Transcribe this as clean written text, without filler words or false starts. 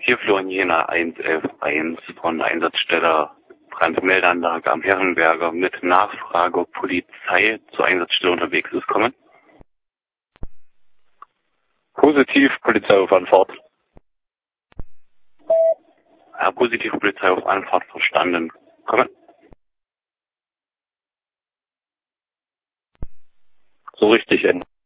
Hier Florian Jena 111.1 von der Einsatzstelle Brandmeldeanlage am Herrenberger mit Nachfrage Polizei zur Einsatzstelle unterwegs ist. Kommen. Positiv, Polizei auf Anfahrt. Ja, positiv, Polizei auf Anfahrt verstanden. Kommen. So richtig, Ende.